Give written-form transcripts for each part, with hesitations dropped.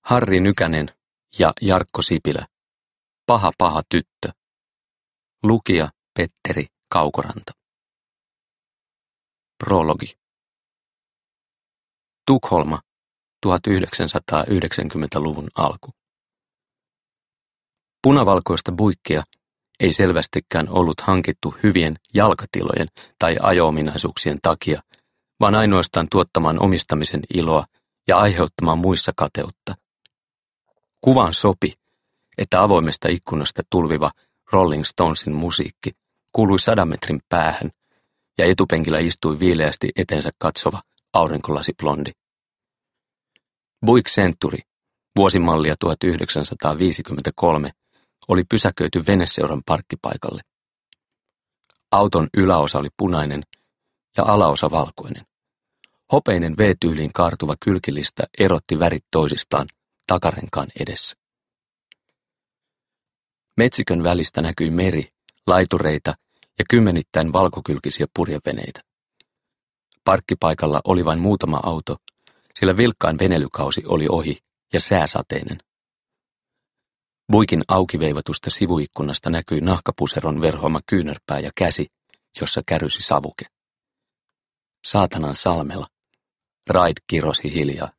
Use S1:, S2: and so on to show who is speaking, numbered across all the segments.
S1: Harri Nykänen ja Jarkko Sipilä. Paha paha tyttö. Lukija Petteri Kaukoranta. Prologi. Tukholma, 1990-luvun alku. Punavalkoista buikkia ei selvästikään ollut hankittu hyvien jalkatilojen tai ajo-ominaisuuksien takia, vaan ainoastaan tuottamaan omistamisen iloa ja aiheuttamaan muissa kateutta. Kuvaan sopi, että avoimesta ikkunasta tulviva Rolling Stonesin musiikki kuului 100 metrin päähän ja etupenkillä istui viileästi eteensä katsova aurinkolasiblondi. Buick Century, vuosimallia 1953, oli pysäköity veneseuran parkkipaikalle. Auton yläosa oli punainen ja alaosa valkoinen. Hopeinen V-tyyliin kaartuva kylkilista erotti värit toisistaan takarenkaan edessä. Metsikön välistä näkyi meri, laitureita ja kymmenittäin valkokylkisiä purjeveneitä. Parkkipaikalla oli vain muutama auto, sillä vilkkain venelykausi oli ohi ja sääsateinen. Buikin aukiveivatusta sivuikkunasta näkyi nahkapuseron verhoama kyynärpää ja käsi, jossa kärysi savuke. Saatanan Salmela. Raid kirosi hiljaa.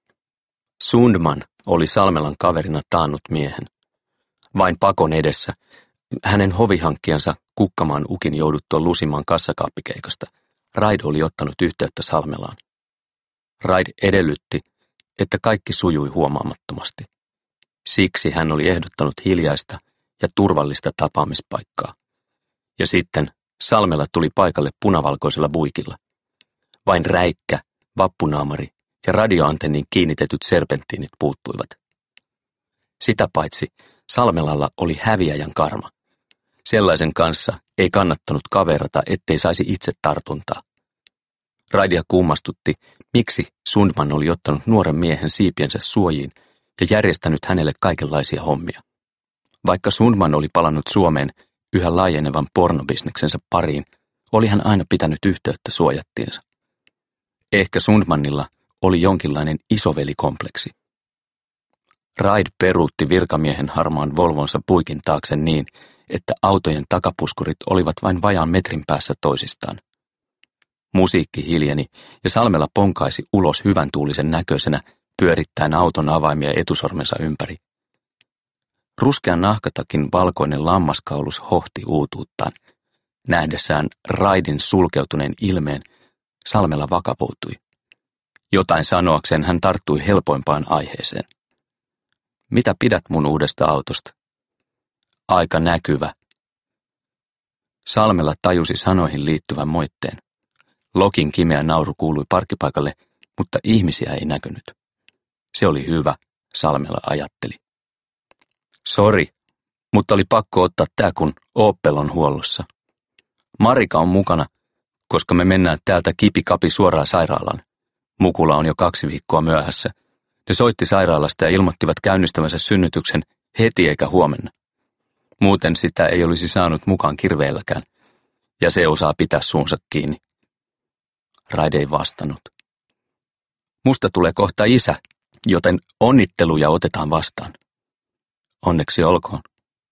S1: Sundman oli Salmelan kaverina taannut miehen. Vain pakon edessä, hänen hovihankkijansa kukkamaan ukin jouduttua lusimaan kassakaappikeikasta, Raid oli ottanut yhteyttä Salmelaan. Raid edellytti, että kaikki sujui huomaamattomasti. Siksi hän oli ehdottanut hiljaista ja turvallista tapaamispaikkaa. Ja sitten Salmela tuli paikalle punavalkoisella buikilla. Vain räikkä, vappunaamari ja radioantenniin kiinnitetyt serpenttiinit puuttuivat. Sitä paitsi Salmelalla oli häviäjän karma. Sellaisen kanssa ei kannattanut kaverata, ettei saisi itse tartuntaa. Raidia kummastutti, miksi Sundman oli ottanut nuoren miehen siipiensä suojiin ja järjestänyt hänelle kaikenlaisia hommia. Vaikka Sundman oli palannut Suomeen yhä laajenevan pornobisneksensä pariin, oli hän aina pitänyt yhteyttä suojattiinsa. Ehkä Sundmanilla oli jonkinlainen isovelikompleksi. Raid peruutti virkamiehen harmaan Volvonsa Buikin taakse niin, että autojen takapuskurit olivat vain vajaan metrin päässä toisistaan. Musiikki hiljeni ja Salmela ponkaisi ulos hyvän tuulisen näköisenä, pyörittäen auton avaimia etusormensa ympäri. Ruskean nahkatakin valkoinen lammaskaulus hohti uutuuttaan. Nähdessään Raidin sulkeutuneen ilmeen, Salmela vakavuutui. Jotain sanoakseen hän tarttui helpoimpaan aiheeseen. Mitä pidät mun uudesta autosta? Aika näkyvä. Salmela tajusi sanoihin liittyvän moitteen. Lokin kimeä nauru kuului parkkipaikalle, mutta ihmisiä ei näkynyt. Se oli hyvä, Salmela ajatteli. Sori, mutta oli pakko ottaa tää, kun Opel on huollossa. Marika on mukana, koska me mennään täältä kipikapi suoraan sairaalaan. Mukula on jo 2 viikkoa myöhässä. Ne soitti sairaalasta ja ilmoittivat käynnistävänsä synnytyksen heti eikä huomenna. Muuten sitä ei olisi saanut mukaan kirveelläkään, ja se osaa pitää suunsa kiinni. Raid ei vastannut. Musta tulee kohta isä, joten onnitteluja otetaan vastaan. Onneksi olkoon.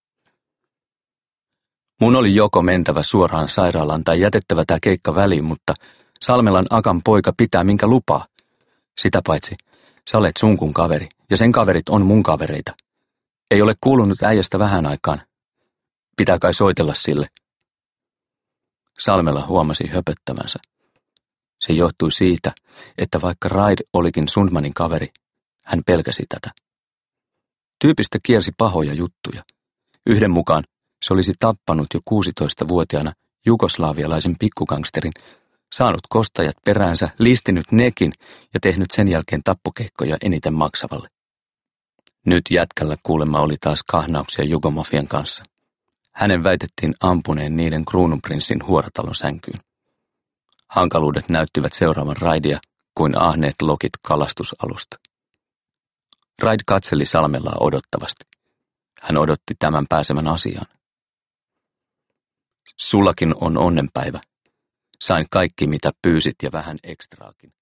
S1: Mun oli joko mentävä suoraan sairaalaan tai jätettävä tää keikka väliin, mutta Salmelan Akan poika pitää minkä lupaa. Sitä paitsi, sä olet Sunkun kaveri, ja sen kaverit on mun kavereita. Ei ole kuulunut äijästä vähän aikaan. Pitää kai soitella sille. Salmela huomasi höpöttämänsä. Se johtui siitä, että vaikka Raid olikin Sundmanin kaveri, hän pelkäsi tätä. Tyypistä kiersi pahoja juttuja. Yhden mukaan se olisi tappanut jo 16-vuotiaana jugoslaavialaisen pikkugangsterin, saanut kostajat peräänsä, listinyt nekin ja tehnyt sen jälkeen tappokeikkoja eniten maksavalle. Nyt jätkällä kuulemma oli taas kahnauksia jugomafian kanssa. Hänen väitettiin ampuneen niiden kruununprinssin huoratalon sänkyyn. Hankaluudet näyttivät seuraavan Raidia kuin ahneet lokit kalastusalusta. Raid katseli Salmelaa odottavasti. Hän odotti tämän pääsevän asiaan. Sullakin on onnenpäivä. Sain kaikki, mitä pyysit ja vähän ekstraakin.